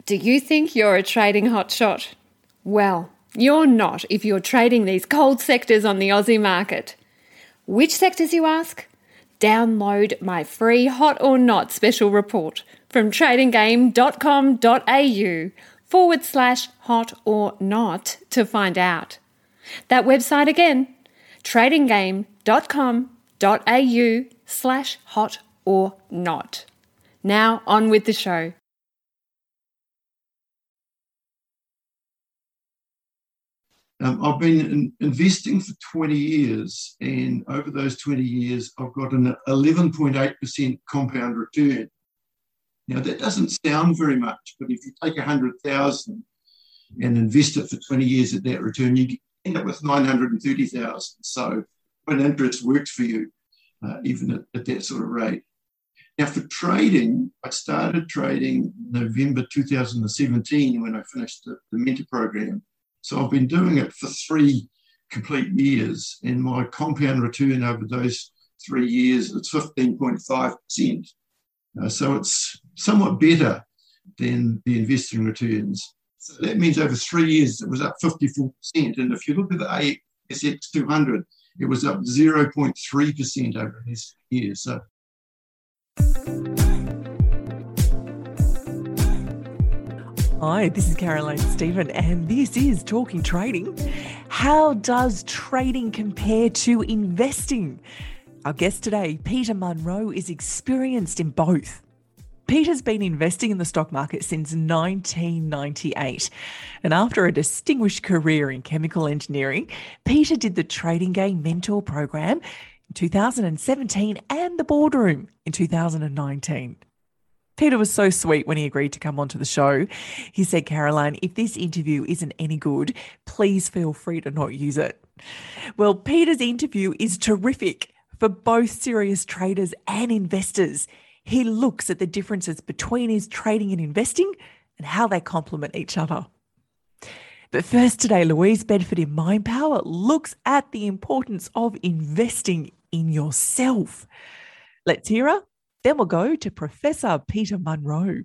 Do you think you're a trading hotshot? Well, you're not if you're trading these cold sectors on the Aussie market. Which sectors, you ask? Download my free Hot or Not special report from tradinggame.com.au/hot or not to find out. That website again, tradinggame.com.au/hot or not. Now on with the show. I've been investing for 20 years, and over those 20 years, I've got an 11.8% compound return. Now, that doesn't sound very much, but if you take 100,000 and invest it for 20 years at that return, you end up with 930,000. So, when interest works for you, even at that sort of rate. Now, for trading, I started trading November 2017 when I finished the mentor program. So I've been doing it for 3 complete years, and my compound return over those 3 years is 15.5%. So it's somewhat better than the investing returns. So that means over 3 years it was up 54%. And if you look at the ASX 200, it was up 0.3% over these years. So Hi, this is Caroline Stephen, and this is Talking Trading. How does trading compare to investing? Our guest today, Peter Munro, is experienced in both. Peter's been investing in the stock market since 1998. And after a distinguished career in chemical engineering, Peter did the Trading Game Mentor program in 2017 and the Boardroom in 2019. Peter was so sweet when he agreed to come onto the show. He said, Caroline, if this interview isn't any good, please feel free to not use it. Well, Peter's interview is terrific for both serious traders and investors. He looks at the differences between his trading and investing and how they complement each other. But first today, Louise Bedford in Mind Power looks at the importance of investing in yourself. Let's hear her. Then we'll go to Professor Peter Munro.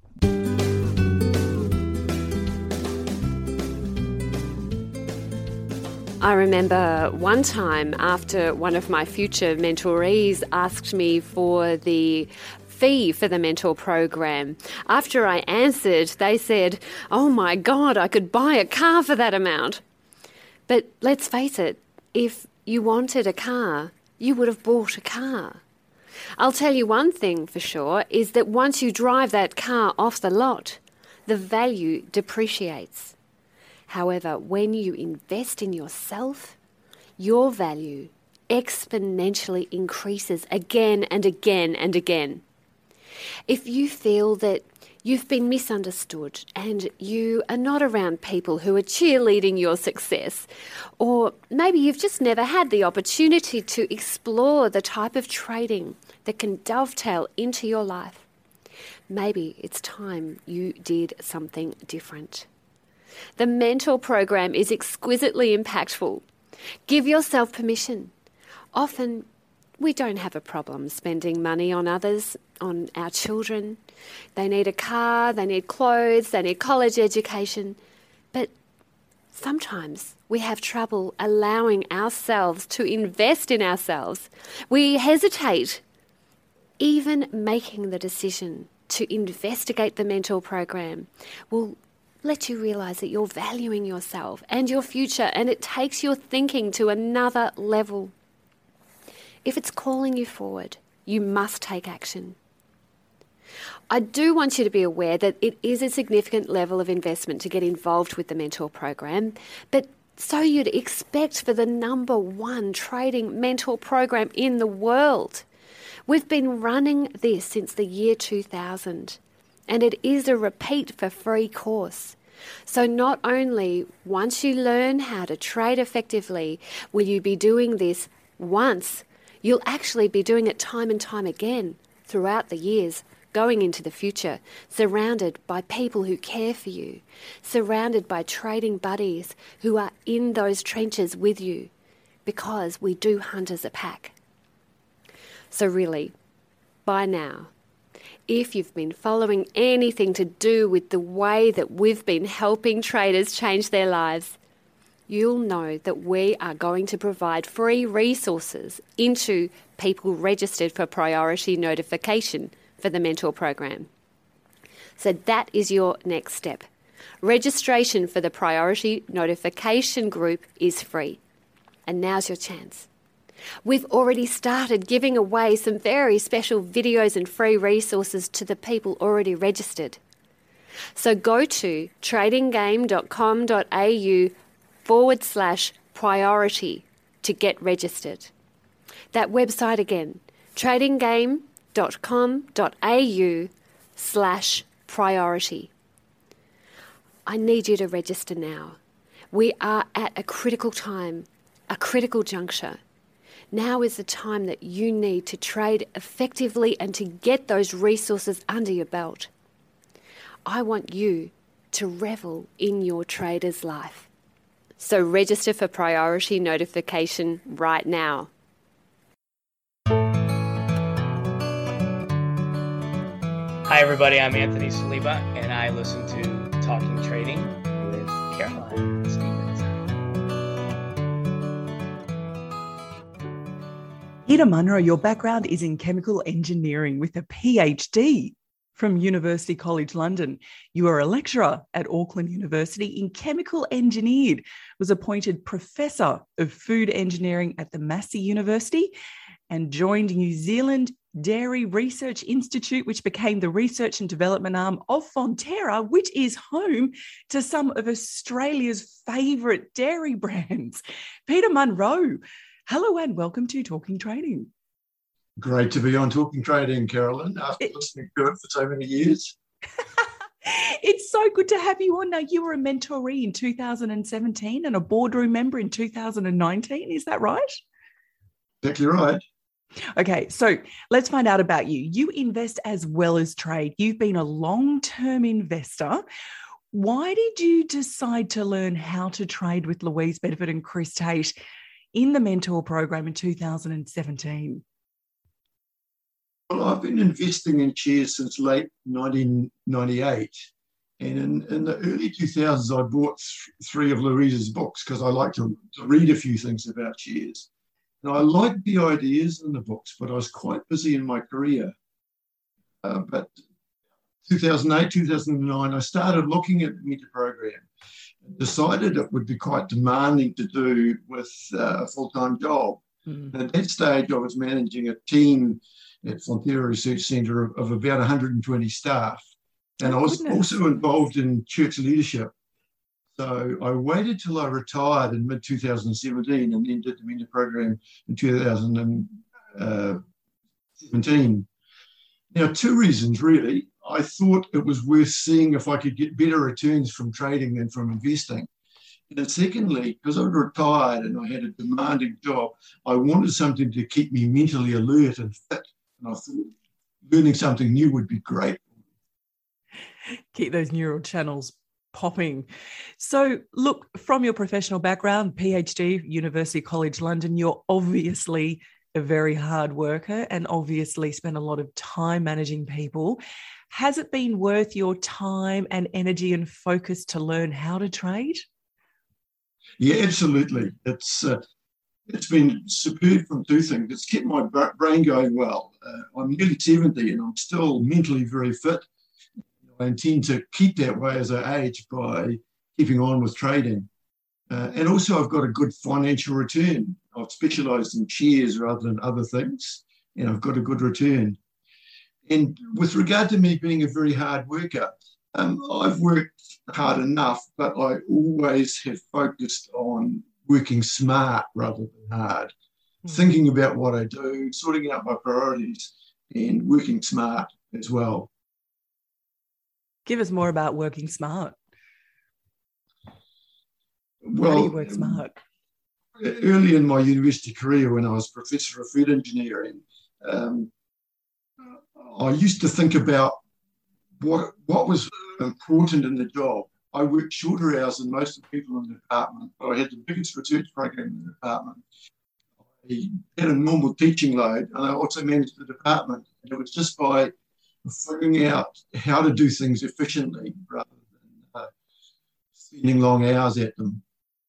I remember one time after one of my future mentorees asked me for the fee for the mentor program. After I answered, they said, "Oh my God, I could buy a car for that amount." But let's face it, if you wanted a car, you would have bought a car. I'll tell you one thing for sure, is that once you drive that car off the lot, the value depreciates. However, when you invest in yourself, your value exponentially increases again and again and again. If you feel that you've been misunderstood and you are not around people who are cheerleading your success, or maybe you've just never had the opportunity to explore the type of trading that can dovetail into your life, maybe it's time you did something different. The mentor program is exquisitely impactful. Give yourself permission. Often we don't have a problem spending money on others, on our children. They need a car, they need clothes, they need college education. But sometimes we have trouble allowing ourselves to invest in ourselves. We hesitate. Even making the decision to investigate the mentor program will let you realise that you're valuing yourself and your future, and it takes your thinking to another level. If it's calling you forward, you must take action. I do want you to be aware that it is a significant level of investment to get involved with the mentor program, but so you'd expect for the #1 trading mentor program in the world. We've been running this since the year 2000, and it is a repeat for free course. So not only once you learn how to trade effectively, will you be doing this once, you'll actually be doing it time and time again throughout the years, going into the future, surrounded by people who care for you, surrounded by trading buddies who are in those trenches with you, because we do hunt as a pack. So really, by now, if you've been following anything to do with the way that we've been helping traders change their lives, you'll know that we are going to provide free resources into people registered for priority notification for the mentor program. So that is your next step. Registration for the priority notification group is free. And now's your chance. We've already started giving away some very special videos and free resources to the people already registered. So go to tradinggame.com.au/priority to get registered. That website again, tradinggame.com.au/priority. I need you to register now. We are at a critical time, a critical juncture. Now is the time that you need to trade effectively and to get those resources under your belt. I want you to revel in your trader's life. So register for priority notification right now. Hi everybody, I'm Anthony Saliba and I listen to Talking Trading with Caroline Stevens. Peter Munro, your background is in chemical engineering with a PhD from University College London. You are a lecturer at Auckland University in chemical engineering, was appointed Professor of Food Engineering at the Massey University and joined New Zealand Dairy Research Institute, which became the research and development arm of Fonterra, which is home to some of Australia's favourite dairy brands. Peter Munro, hello and welcome to Talking Trading. Great to be on Talking Trading, Carolyn, after listening to it for so many years. It's so good to have you on. Now, you were a mentoree in 2017 and a boardroom member in 2019. Is that right? Exactly right. Okay, so let's find out about you. You invest as well as trade. You've been a long-term investor. Why did you decide to learn how to trade with Louise Bedford and Chris Tate in the mentor program in 2017? Well, I've been investing in shares since late 1998. And in the early 2000s, I bought three of Louise's books because I like to read a few things about shares. And I liked the ideas in the books, but I was quite busy in my career. But 2008, 2009, I started looking at the mentor program and decided it would be quite demanding to do with a full-time job. And at that stage, I was managing a team at Fonterra Research Centre of about 120 staff. And I was also involved in church leadership. So I waited till I retired in mid-2017 and then did the mentor program in 2017. Now, two reasons, really. I thought it was worth seeing if I could get better returns from trading than from investing. And then secondly, because I was retired and I had a demanding job, I wanted something to keep me mentally alert and fit. And I thought learning something new would be great. Keep those neural channels popping. So look, from your professional background, PhD, University College London, you're obviously a very hard worker and obviously spend a lot of time managing people. Has it been worth your time and energy and focus to learn how to trade? Yeah, absolutely. It's been superb from two things. It's kept my brain going well. I'm nearly 70 and I'm still mentally very fit. I intend to keep that way as I age by keeping on with trading. And also I've got a good financial return. I've specialised in shares rather than other things, and I've got a good return. And with regard to me being a very hard worker, I've worked hard enough, but I always have focused on working smart rather than hard, thinking about what I do, sorting out my priorities, and working smart as well. Give us more about working smart. Well, how do you work smart? Early in my university career, when I was Professor of Food Engineering, I used to think about what was important in the job. I worked shorter hours than most of the people in the department, but I had the biggest research program in the department. I had a normal teaching load, and I also managed the department. And it was just by figuring out how to do things efficiently rather than spending long hours at them.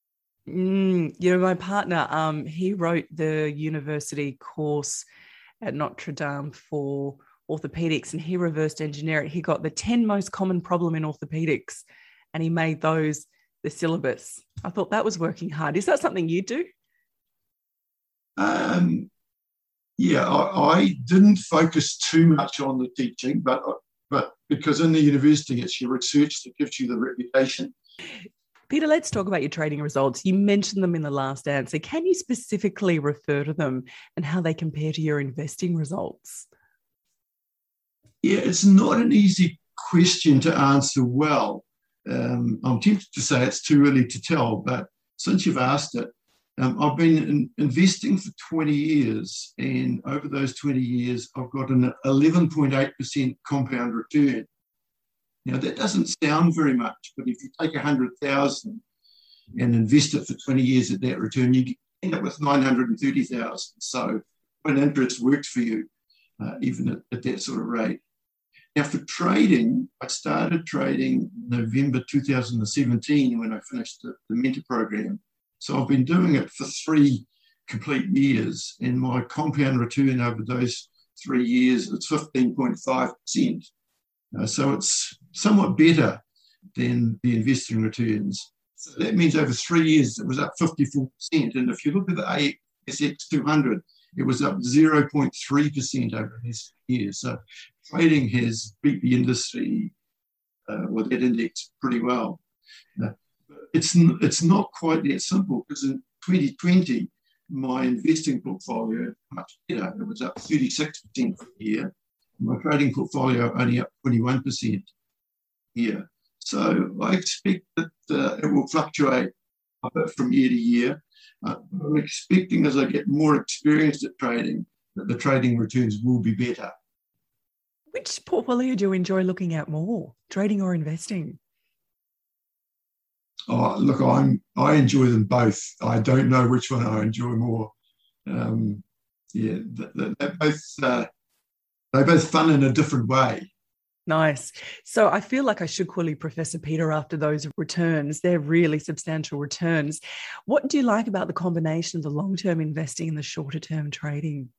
My partner, he wrote the university course at Notre Dame for orthopedics, and he reversed engineered it. He got the 10 most common problem in orthopedics, and he made those the syllabus. I thought that was working hard. Is that something you do? I didn't focus too much on the teaching, but because in the university it's your research that gives you the reputation. Peter, let's talk about your trading results. You mentioned them in the last answer. Can you specifically refer to them and how they compare to your investing results? Yeah, it's not an easy question to answer well. I'm tempted to say it's too early to tell, but since you've asked it, I've been investing for 20 years, and over those 20 years, I've got an 11.8% compound return. Now, that doesn't sound very much, but if you take 100,000 and invest it for 20 years at that return, you end up with 930,000. So when interest works for you, even at that sort of rate. Now, for trading, I started trading November 2017 when I finished the mentor program. So I've been doing it for 3 complete years, and my compound return over those 3 years is 15.5%. So it's somewhat better than the investing returns. So that means over 3 years, it was up 54%. And if you look at the ASX 200, it was up 0.3% over these years. So trading has beat the industry, or that index, pretty well. It's not quite that simple, because in 2020, my investing portfolio was much better. It was up 36% for the year. My trading portfolio only up 21% here. So I expect that it will fluctuate a bit from year to year. I'm expecting, as I get more experienced at trading, that the trading returns will be better. Which portfolio do you enjoy looking at more, trading or investing? Oh, look, I enjoy them both. I don't know which one I enjoy more. They're both fun in a different way. Nice. So I feel like I should call you Professor Peter after those returns. They're really substantial returns. What do you like about the combination of the long-term investing and the shorter-term trading?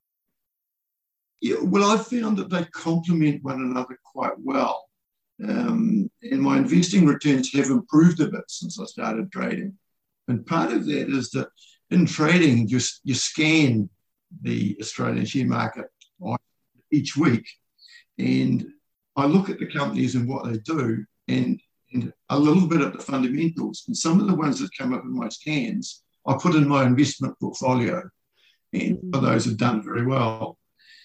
Yeah, well, I've found that they complement one another quite well. And my investing returns have improved a bit since I started trading. And part of that is that in trading, you scan the Australian share market each week, and I look at the companies and what they do, and a little bit at the fundamentals. And some of the ones that come up in my scans, I put in my investment portfolio, and those have done very well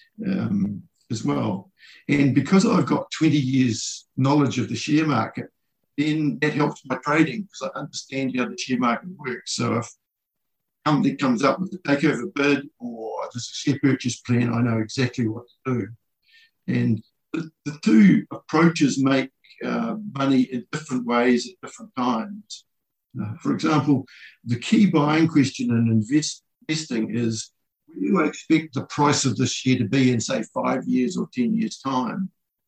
as well. And because I've got 20 years knowledge of the share market, then that helps my trading, because I understand how the share market works. So if a company comes up with a takeover bid or there's a share purchase plan, I know exactly what to do. And the two approaches make money in different ways at different times. For example, the key buying question in investing is, where do I expect the price of this share to be in, say, 5 years or 10 years' time?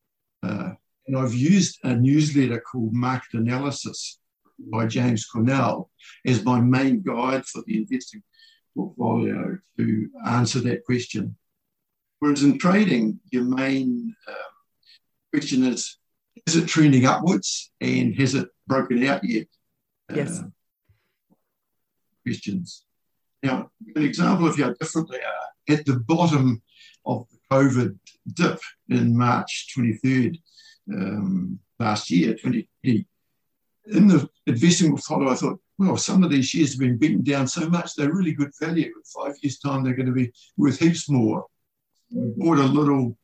And I've used a newsletter called Market Analysis by James Cornell as my main guide for the investing portfolio to answer that question. Whereas in trading, your main question is it trending upwards, and has it broken out yet? Yes. Questions. Now, an example of how different they are, at the bottom of the COVID dip in March 23rd last year, 2020, in the investing portfolio, I thought, well, some of these shares have been beaten down so much, they're really good value. In 5 years' time, they're going to be worth heaps more. I bought a little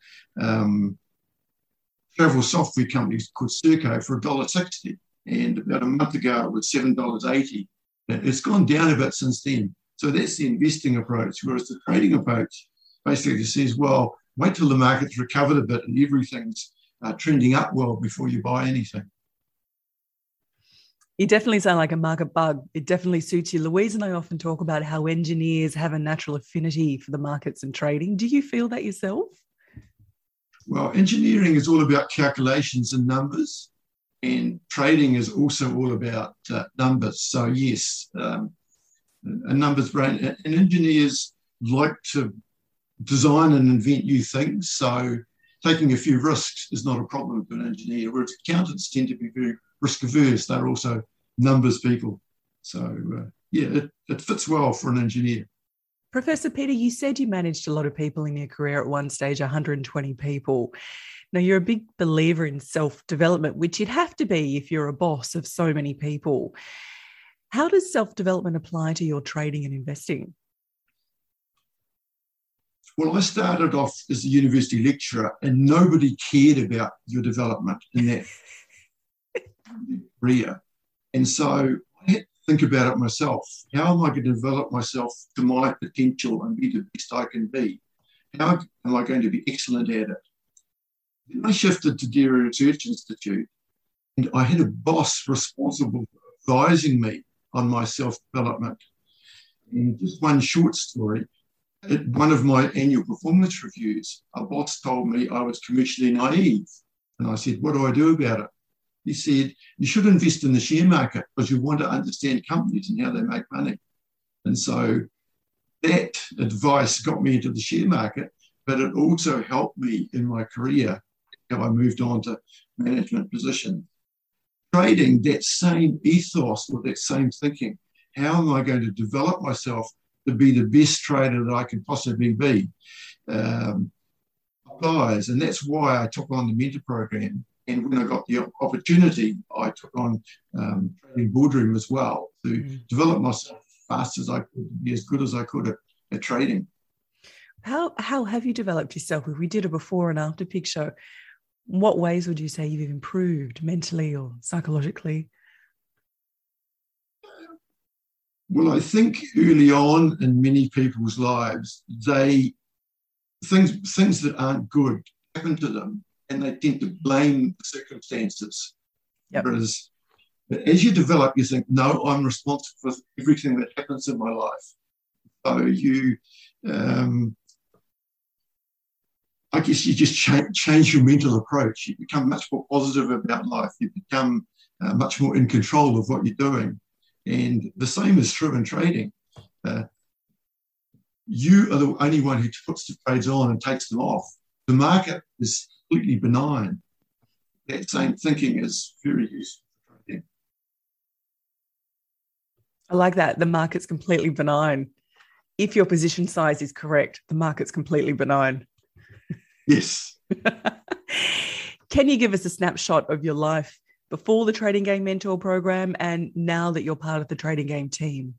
travel software company called Serco for $1.60, and about a month ago it was $7.80. It's gone down a bit since then. So that's the investing approach, whereas the trading approach basically says, well, wait till the market's recovered a bit and everything's trending up well before you buy anything. You definitely sound like a market bug. It definitely suits you. Louise and I often talk about how engineers have a natural affinity for the markets and trading. Do you feel that yourself? Well, engineering is all about calculations and numbers, and trading is also all about numbers. So yes, a numbers brain, and engineers like to design and invent new things. So taking a few risks is not a problem to an engineer, whereas accountants tend to be very risk averse. They're also numbers people. So it fits well for an engineer. Professor Peter, you said you managed a lot of people in your career at one stage, 120 people. Now, you're a big believer in self-development, which you'd have to be if you're a boss of so many people. How does self-development apply to your trading and investing? Well, I started off as a university lecturer and nobody cared about your development in that career. And so I had to think about it myself. How am I going to develop myself to my potential and be the best I can be? How am I going to be excellent at it? Then I shifted to Dairy Research Institute, and I had a boss responsible for advising me on my self-development. And just one short story. At one of my annual performance reviews, a boss told me I was commercially naive. And I said, what do I do about it? He said, you should invest in the share market because you want to understand companies and how they make money. And so that advice got me into the share market, but it also helped me in my career, how I moved on to management positions. Trading, that same ethos or that same thinking, how am I going to develop myself to be the best trader that I can possibly be, applies. And that's why I took on the mentor program. And when I got the opportunity, I took on Trading Boardroom as well to develop myself as fast as I could, be as good as I could at trading. How have you developed yourself? If we did a before and after picture, what ways would you say you've improved mentally or psychologically? Well, I think early on in many people's lives, things that aren't good happen to them, and they tend to blame the circumstances. Yep. Whereas as you develop, you think, no, I'm responsible for everything that happens in my life. So you, I guess you just change your mental approach. You become much more positive about life. You become much more in control of what you're doing. And the same is true in trading. You are the only one who puts the trades on and takes them off. The market is completely benign. That same thinking is very useful for trading. I like that. The market's completely benign. If your position size is correct, the market's completely benign. Yes. Can you give us a snapshot of your life before the Trading Game Mentor program and now that you're part of the Trading Game team?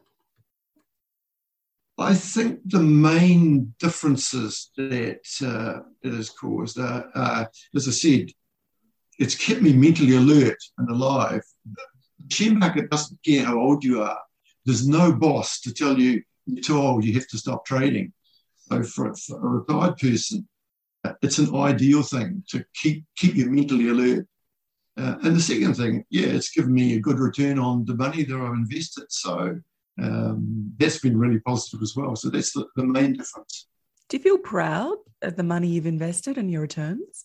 I think the main differences that it has caused are, as I said, it's kept me mentally alert and alive. The share market doesn't care how old you are. There's no boss to tell you you're too old, you have to stop trading. So for a retired person, it's an ideal thing to keep you mentally alert. And the second thing, it's given me a good return on the money that I've invested. So that's been really positive as well. So that's the main difference. Do you feel proud of the money you've invested and your returns?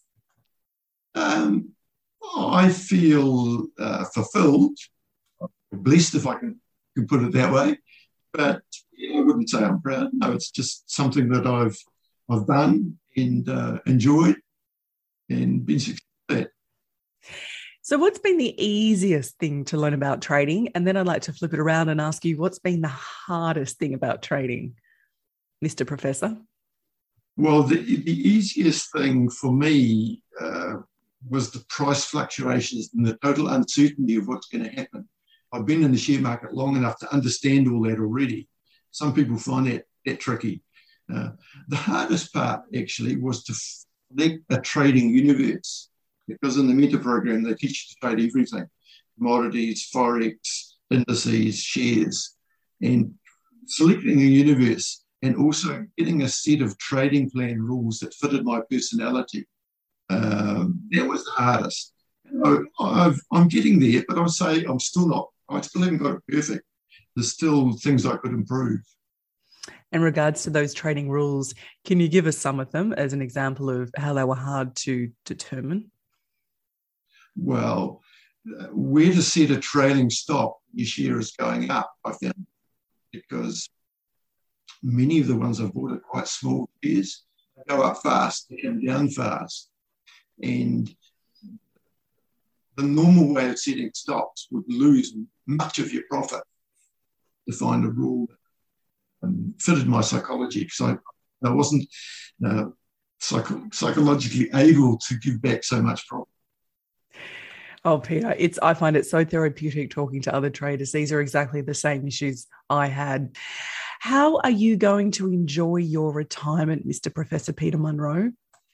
I feel fulfilled, blessed if I can put it that way. But I wouldn't say I'm proud. No, it's just something that I've done and enjoyed and been successful at. So what's been the easiest thing to learn about trading? And then I'd like to flip it around and ask you, what's been the hardest thing about trading, Mr. Professor? Well, the easiest thing for me was the price fluctuations and the total uncertainty of what's going to happen. I've been in the share market long enough to understand all that already. Some people find that tricky. The hardest part actually was to select a trading universe, because in the mentor program, they teach you to trade everything: commodities, forex, indices, shares, and selecting a universe and also getting a set of trading plan rules that fitted my personality. That was the hardest. I'm getting there, but I'll say I still haven't got it perfect. There's still things I could improve. In regards to those training rules, can you give us some of them as an example of how they were hard to determine? Well, where to set a trailing stop, your share is going up, I found, because many of the ones I've bought are quite small shares. They go up fast, they come down fast. And the normal way of setting stops would lose much of your profit to find a rule that fitted my psychology, because I wasn't psychologically able to give back so much profit. Oh, Peter, I find it so therapeutic talking to other traders. These are exactly the same issues I had. How are you going to enjoy your retirement, Mr. Professor Peter Munro?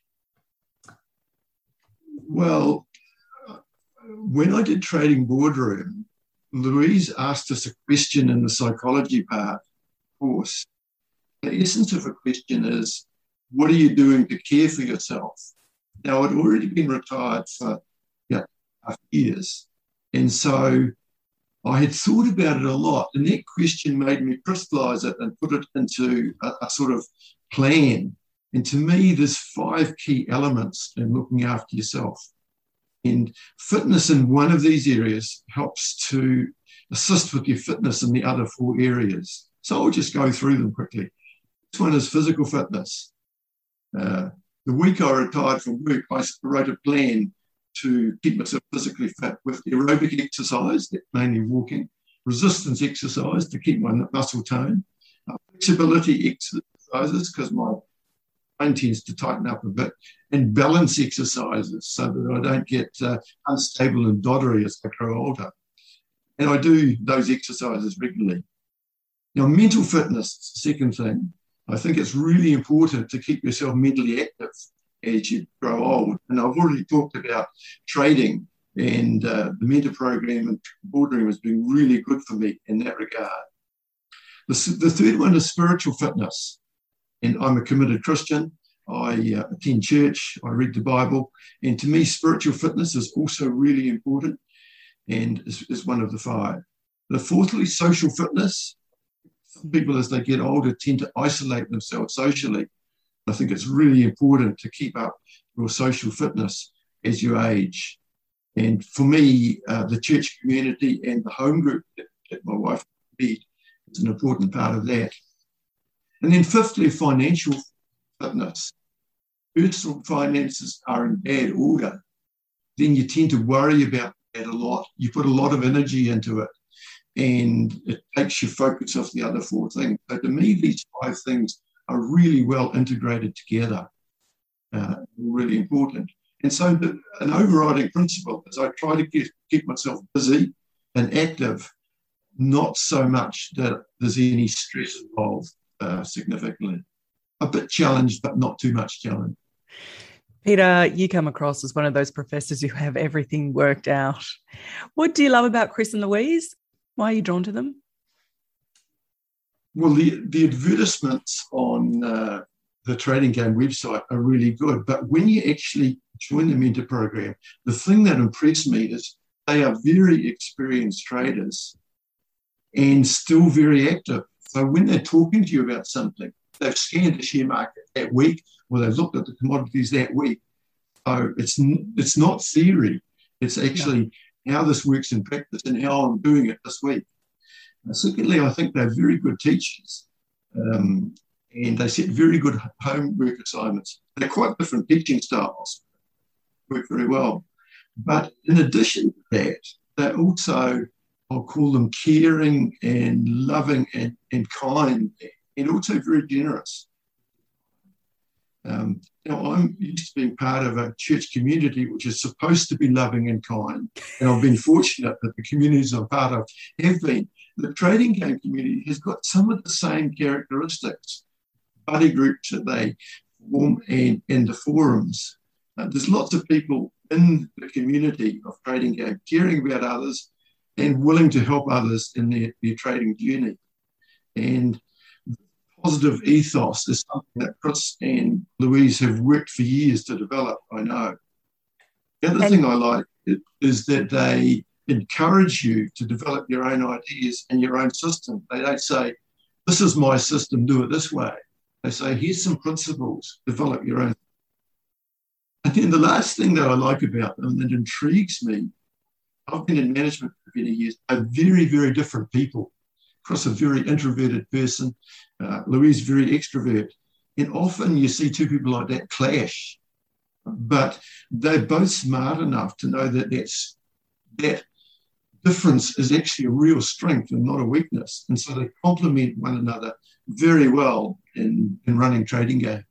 Well, when I did Trading Boardroom, Louise asked us a question in the psychology part course. The essence of a question is, what are you doing to care for yourself? Now, I'd already been retired for years, and so I had thought about it a lot, and that question made me crystallise it and put it into a sort of plan. And to me, there's 5 key elements in looking after yourself. And fitness in one of these areas helps to assist with your fitness in the other 4 areas. So I'll just go through them quickly. This one is physical fitness. The week I retired from work, I wrote a plan to keep myself physically fit with aerobic exercise, mainly walking, resistance exercise to keep my muscle tone, flexibility exercises because my brain tends to tighten up a bit, and balance exercises so that I don't get unstable and doddery as I grow older. And I do those exercises regularly. Now, mental fitness is the second thing. I think it's really important to keep yourself mentally active as you grow old. And I've already talked about trading, and the mentor program and boardroom has been really good for me in that regard. The third one is spiritual fitness. And I'm a committed Christian. I attend church, I read the Bible. And to me, spiritual fitness is also really important and is one of the 5. The fourthly, social fitness. Some people, as they get older, tend to isolate themselves socially. I think it's really important to keep up your social fitness as you age. And for me, the church community and the home group that my wife lead is an important part of that. And then fifthly, financial fitness. Personal finances are in bad order. Then you tend to worry about that a lot. You put a lot of energy into it, and it takes your focus off the other 4 things. So to me, these 5 things are really well integrated together, really important. And so an overriding principle is I try to keep myself busy and active, not so much that there's any stress involved significantly. A bit challenged, but not too much challenge. Peter, you come across as one of those professors who have everything worked out. What do you love about Chris and Louise? Why are you drawn to them? Well, the advertisements on the Trading Game website are really good. But when you actually join the mentor program, the thing that impressed me is they are very experienced traders and still very active. So when they're talking to you about something, they've scanned the share market that week, or they've looked at the commodities that week. So it's not theory. It's actually how this works in practice and how I'm doing it this week. Secondly, I think they're very good teachers, and they set very good homework assignments. They're quite different teaching styles, work very well. But in addition to that, they're also, I'll call them caring and loving and kind, and also very generous. I'm used to being part of a church community which is supposed to be loving and kind, and I've been fortunate that the communities I'm part of have been. The Trading Game community has got some of the same characteristics, buddy groups that they form and the forums. There's lots of people in the community of Trading Game caring about others and willing to help others in their trading journey. And positive ethos is something that Chris and Louise have worked for years to develop, I know. The other thing I like is that they encourage you to develop your own ideas and your own system. They don't say, this is my system, do it this way. They say, here's some principles, develop your own. And then the last thing that I like about them that intrigues me, I've been in management for many years, are very, very different people. Across a very introverted person, Louise very extrovert. And often you see two people like that clash, but they're both smart enough to know that that difference is actually a real strength and not a weakness. And so they complement one another very well in running Trading Game.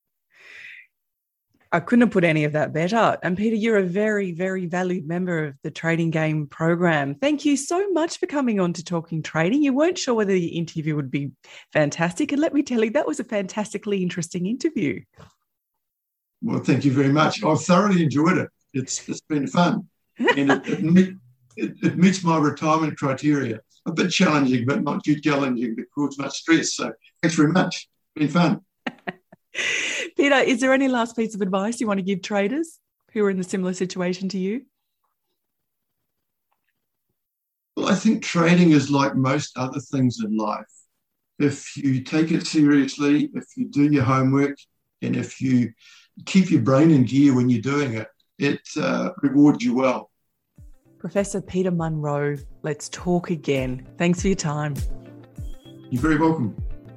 I couldn't have put any of that better. And Peter, you're a very, very valued member of the Trading Game program. Thank you so much for coming on to Talking Trading. You weren't sure whether the interview would be fantastic. And let me tell you, that was a fantastically interesting interview. Well, thank you very much. I've thoroughly enjoyed it. It's been fun. And it meets my retirement criteria. A bit challenging, but not too challenging to cause much stress. So thanks very much. It's been fun. Peter, is there any last piece of advice you want to give traders who are in a similar situation to you? Well, I think trading is like most other things in life. If you take it seriously, if you do your homework, and if you keep your brain in gear when you're doing it, it rewards you well. Professor Peter Munro, let's talk again. Thanks for your time. You're very welcome.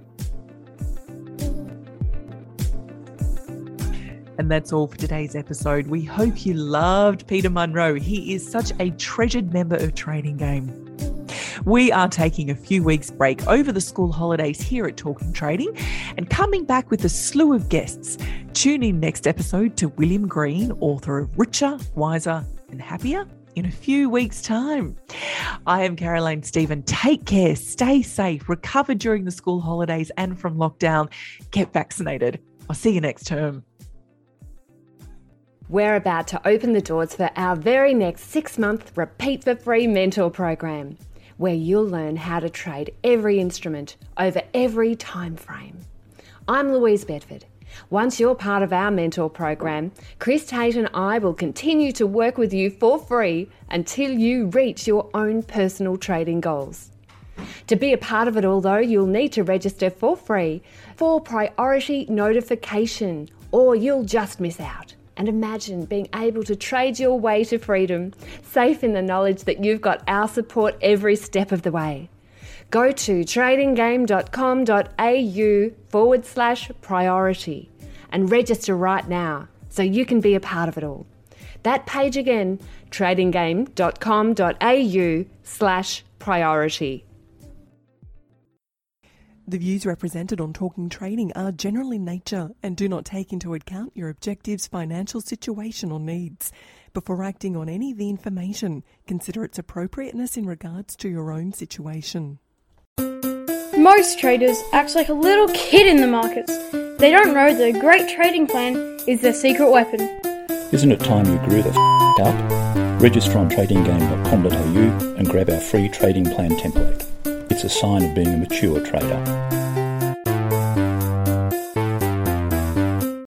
And that's all for today's episode. We hope you loved Peter Munro. He is such a treasured member of Trading Game. We are taking a few weeks break over the school holidays here at Talking Trading and coming back with a slew of guests. Tune in next episode to William Green, author of Richer, Wiser and Happier, in a few weeks' time. I am Caroline Stephen. Take care, stay safe, recover during the school holidays and from lockdown. Get vaccinated. I'll see you next term. We're about to open the doors for our very next 6-month Repeat for Free mentor program, where you'll learn how to trade every instrument over every time frame. I'm Louise Bedford. Once you're part of our mentor program, Chris Tate and I will continue to work with you for free until you reach your own personal trading goals. To be a part of it all though, you'll need to register for free for priority notification, or you'll just miss out. And imagine being able to trade your way to freedom, safe in the knowledge that you've got our support every step of the way. Go to tradinggame.com.au/priority and register right now so you can be a part of it all. That page again, tradinggame.com.au/priority. The views represented on Talking Trading are general in nature and do not take into account your objectives, financial situation or needs. Before acting on any of the information, consider its appropriateness in regards to your own situation. Most traders act like a little kid in the markets. They don't know that a great trading plan is their secret weapon. Isn't it time you grew the up? Register on tradinggame.com.au and grab our free trading plan template. It's a sign of being a mature trader.